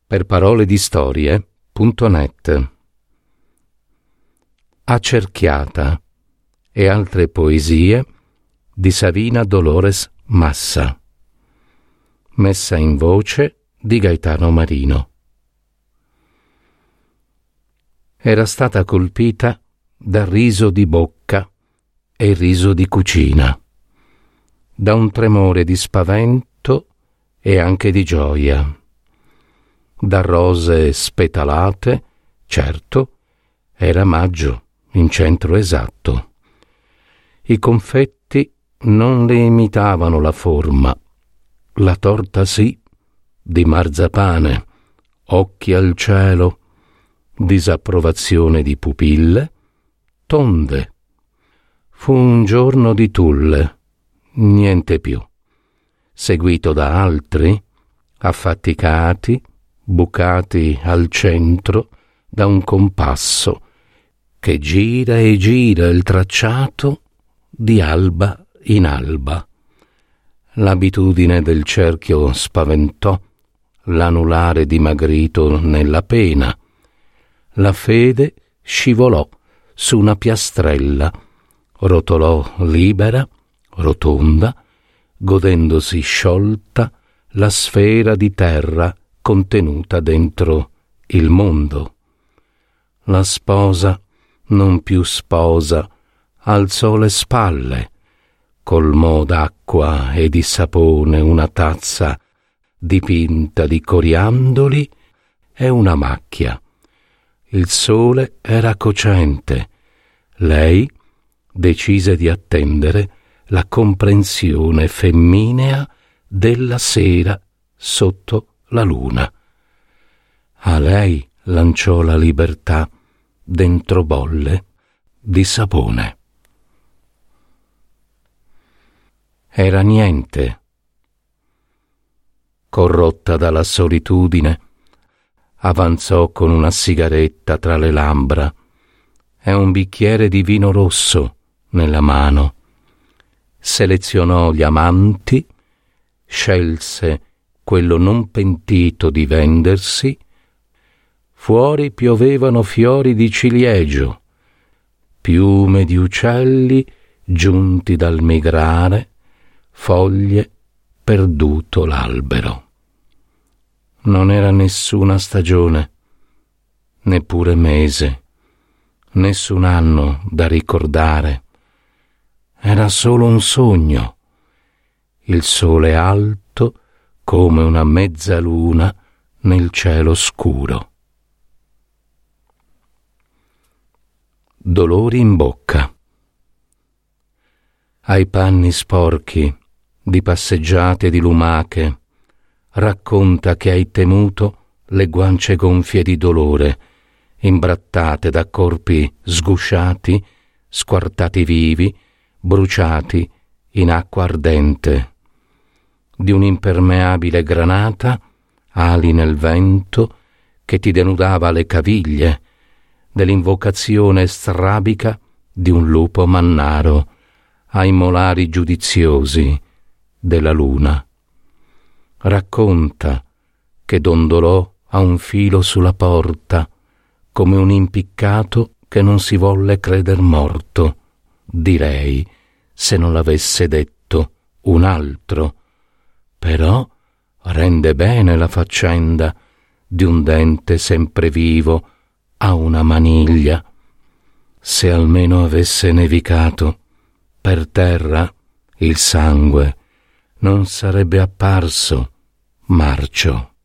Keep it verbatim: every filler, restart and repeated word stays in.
per parole di storie punto net. Accerchiata e altre poesie di Savina Dolores Massa, messa in voce di Gaetano Marino. Era stata colpita da riso di bocca e riso di cucina, da un tremore di spavento e anche di gioia, da rose spetalate, certo, era maggio, in centro esatto. I confetti non le imitavano la forma, la torta sì, di marzapane, occhi al cielo, disapprovazione di pupille, tonde. Fu un giorno di tulle, niente più, seguito da altri, affaticati, bucati al centro da un compasso che gira e gira il tracciato di alba in alba. L'abitudine del cerchio spaventò l'anulare dimagrito nella pena. La fede scivolò su una piastrella, rotolò libera, rotonda, godendosi sciolta la sfera di terra contenuta dentro il mondo. La sposa, non più sposa, alzò le spalle, colmò d'acqua e di sapone una tazza dipinta di coriandoli e una macchia. Il sole era cocente. Lei decise di attendere la comprensione femminea della sera sotto la luna. A lei lanciò la libertà dentro bolle di sapone. Era niente. Corrotta dalla solitudine, avanzò con una sigaretta tra le labbra e un bicchiere di vino rosso nella mano. Selezionò gli amanti, scelse quello non pentito di vendersi. Fuori piovevano fiori di ciliegio, piume di uccelli giunti dal migrare, foglie perduto l'albero. Non era nessuna stagione, neppure mese, nessun anno da ricordare. Era solo un sogno, il sole alto come una mezzaluna nel cielo scuro. Dolori in bocca. Ai panni sporchi di passeggiate di lumache, racconta che hai temuto le guance gonfie di dolore, imbrattate da corpi sgusciati, squartati vivi, bruciati in acqua ardente. Di un'impermeabile granata, ali nel vento, che ti denudava le caviglie, dell'invocazione strabica di un lupo mannaro ai molari giudiziosi della luna. Racconta che dondolò a un filo sulla porta come un impiccato che non si volle creder morto, direi, se non l'avesse detto un altro. Però rende bene la faccenda di un dente sempre vivo a una maniglia. Se almeno avesse nevicato per terra, il sangue non sarebbe apparso marcio.